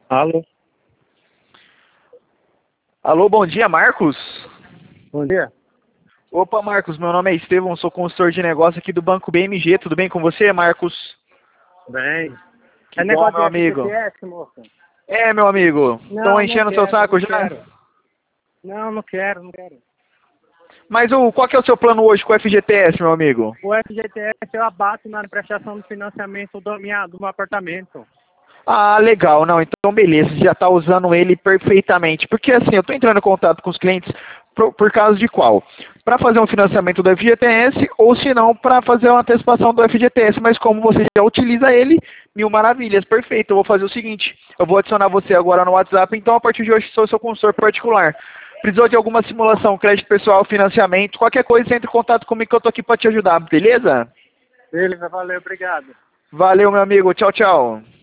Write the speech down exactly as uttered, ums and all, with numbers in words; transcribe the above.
Alô? Alô, bom dia, Marcos? Bom dia. Opa, Marcos, meu nome é Estevão, sou consultor de negócio aqui do Banco B M G, tudo bem com você, Marcos? Bem. Que É bom, negócio meu de amigo. F G T S, moça? É, meu amigo, estão Não, não enchendo o seu quero, saco não já? quero. Não, não quero, não quero. Mas o, qual que é o seu plano hoje com o F G T S, meu amigo? O F G T S eu abato na prestação do financiamento do, minha, do meu apartamento. Ah, legal, não, então beleza, você já está usando ele perfeitamente, porque assim, eu estou entrando em contato com os clientes por, por causa de qual? Para fazer um financiamento do F G T S, ou se não, para fazer uma antecipação do F G T S, mas como você já utiliza ele, mil maravilhas, perfeito, eu vou fazer o seguinte, eu vou adicionar você agora no WhatsApp, então a partir de hoje sou seu consultor particular. Precisou de alguma simulação, crédito pessoal, financiamento, qualquer coisa, entre em contato comigo que eu estou aqui para te ajudar, beleza? Beleza, valeu, obrigado. Valeu, meu amigo, tchau, tchau.